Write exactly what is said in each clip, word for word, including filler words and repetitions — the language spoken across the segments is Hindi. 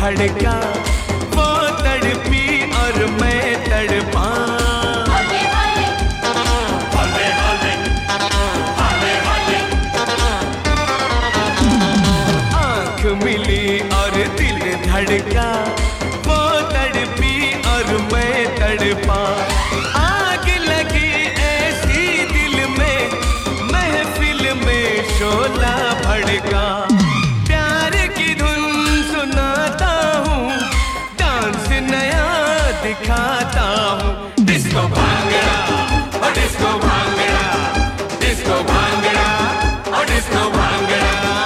धड़का, वो तड़पी और मैं तड़पा। होले होले होले होले होले होले, आँख मिली और दिल धड़का, वो तड़पी और मैं तड़पा। आग लगी ऐसी दिल में, महफिल में शोला भड़का। प्यार की धुन सुनाता हूँ, डांस नया दिखाता हूँ। डिस्को भांगड़ा और डिस्को भांगड़ा, डिस्को भांगड़ा और डिस्को भांगड़ा।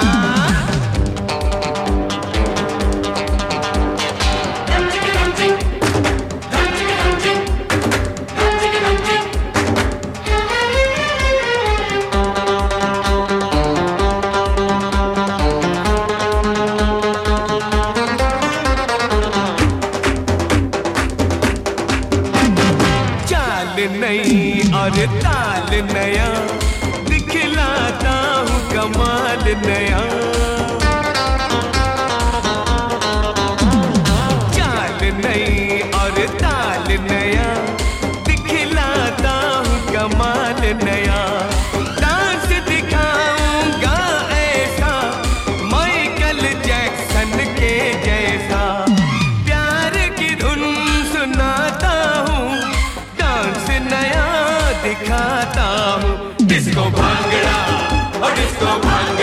नई और ताल नया, दिखलाता हूँ कमाल नया। चाल नई और ताल नया, दिखलाता हूँ कमाल नया। डांस दिखाऊंगा ऐसा, माइकल जैक्सन के जैसा। प्यार की धुन सुनाता हूँ, नया दिखाता हूँ। डिस्को भांगड़ा और डिस्को भांगड़ा।